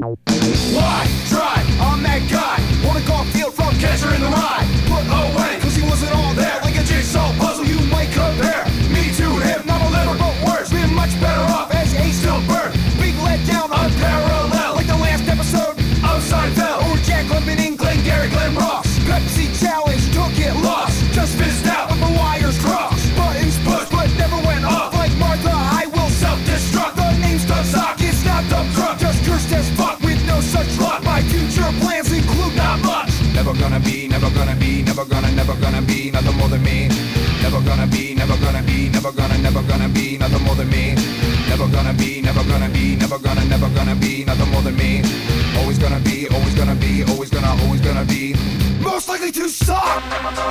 Why try? I'm that guy. Wanna call field from Catcher in the Rye. Put away, cause he wasn't all there. Like a jigsaw puzzle you might compare me to him, not a little but worse. We're much better off as a stillbirth. Big letdown, unparalleled, like the last episode of Seinfeld. Or Jack Lemmon and Glengarry Glen Ross. Pepsi challenge, took it, lost. Just fizzed out, but the wires crossed. Buttons pushed, but never went off. Like Martha, I will self-destruct. The name's Doug Sock, it's not dumb truck. Just cursed as fuck with no such luck. My future plans include not much. Never gonna be, never gonna be, never gonna be nothing more than me. Never gonna be, never gonna be, never gonna be nothing more than me. Never gonna be, never gonna be, never gonna be nothing more than me. Always gonna be, always gonna be, always gonna be most likely to suck.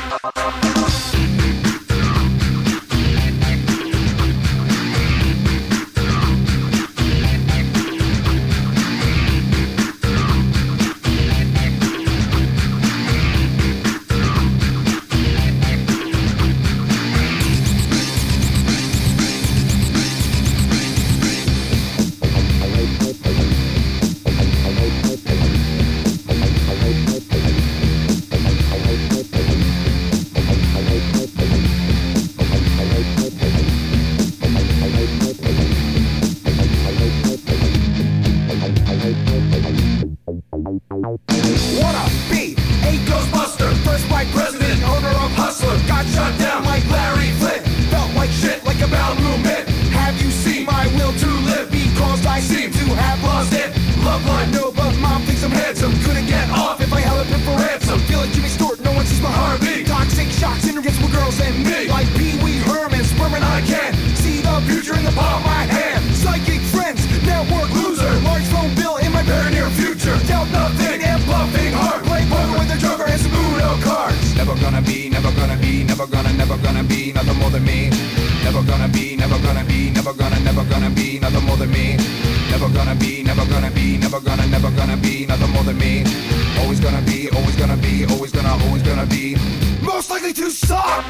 Wanna be a Ghostbuster, first white president, owner of Hustler. Got shot down like Larry Flint, felt like shit like a bowel movement. Have you seen my will to live? Because I seem to have lost it. Love line, no, but mom thinks I'm handsome. Couldn't get off if I held up for ransom. Feel like Jimmy Stewart, no one sees my heartbeat. Toxic shocks, intergets with girls and me. Like Pee Wee Herman, sperm and I can see the future in the palm of my hand. Psychic friends, network loser, large phone bill in my very near future. Doubt nothing and bluffing hard. Play poker with the Joker and some Uno cards. Never gonna be, never gonna be, never gonna be nothing more than me. Never gonna be, never gonna be, never gonna be nothing more than me. Never gonna be, never gonna be, never gonna be nothing more than me. Always gonna be, always gonna be, always gonna be most likely to suck.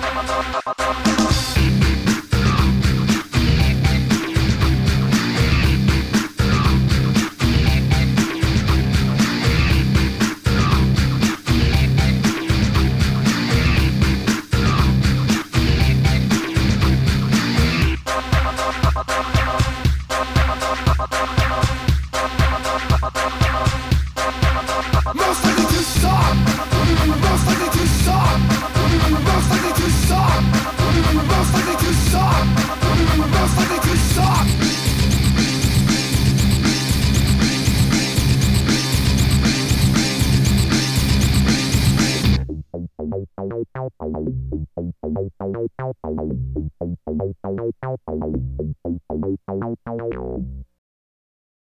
Most likely to suck. Most likely to suck. Most likely to suck. Most likely to suck. Most likely to suck.